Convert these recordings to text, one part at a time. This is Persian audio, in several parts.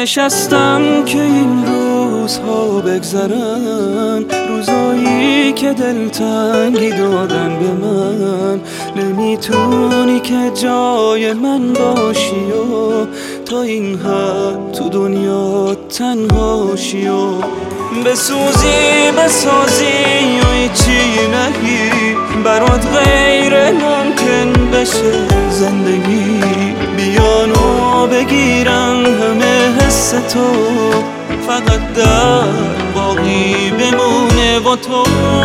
نشستم که این روزها بگذرن، روزایی که دلتنگی دادن به من. نمیتونی که جای من باشی و تا این حد تو دنیا تنهاشی و بسوزی بسازی و هیچی نگی، برات غیر ممکن بشه زندگی. بیانو بگیرن همه حس تو، فقط در باقی بمونه با تو.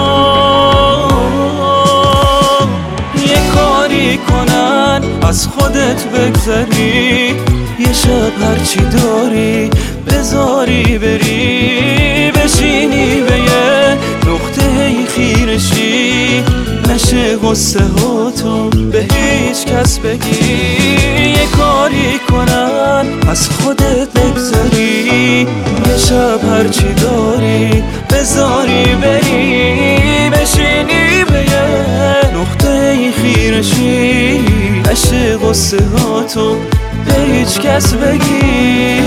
یه کاری کنن از خودت بگذری، یه شب هرچی داری بذاری بری، بشینی به یه نقطه خیرشی، نشه غصه هاتو به هیچ کس بگی. یه کاری کنن از خودت بگذری، یه شب هرچی داری بذاری بری، بشینی به یه نقطه خیرشی، نشه غصه هاتو به هیچ کس بگی.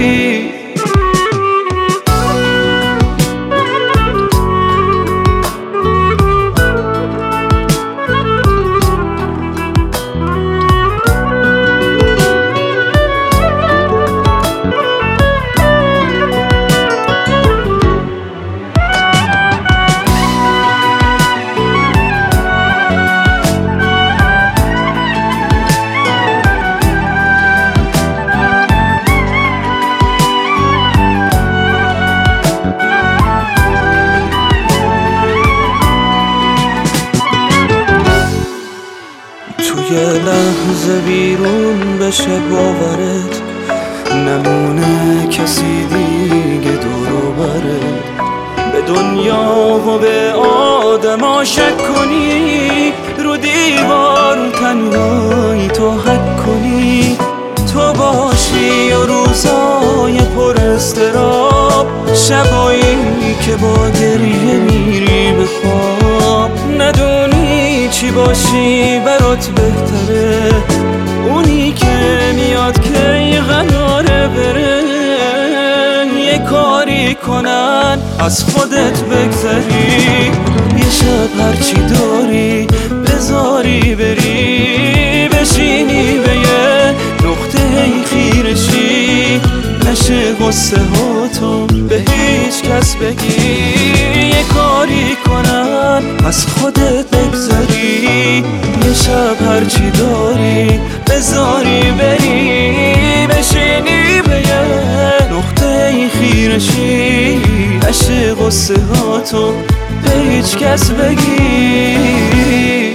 یه لحظه بیرون بشه باورت، نمونه کسی دیگه دور و برت. به دنیا و به آدم شک کنی، رو دیوار تنهایی تو حک کنی، تو باشی و روزای پر اضطراب، شبایی که با گریه میری به خواب. ندونی چی باشی برات بهتره، اونی که میاد که قراره بره. یه کاری کنن از خودت بگذری، یه شب هرچی داری بذاری بری، بشینی به یه نقطه خیرشی، نشه غصه هاتو به هیچ کس بگی. یه کاری کنن از خودت بگذری، یه شب هرچی داری بذاری بری، بشینی به یه نقطه خیرشی، نشه غصه هاتو به هیچ کس بگی.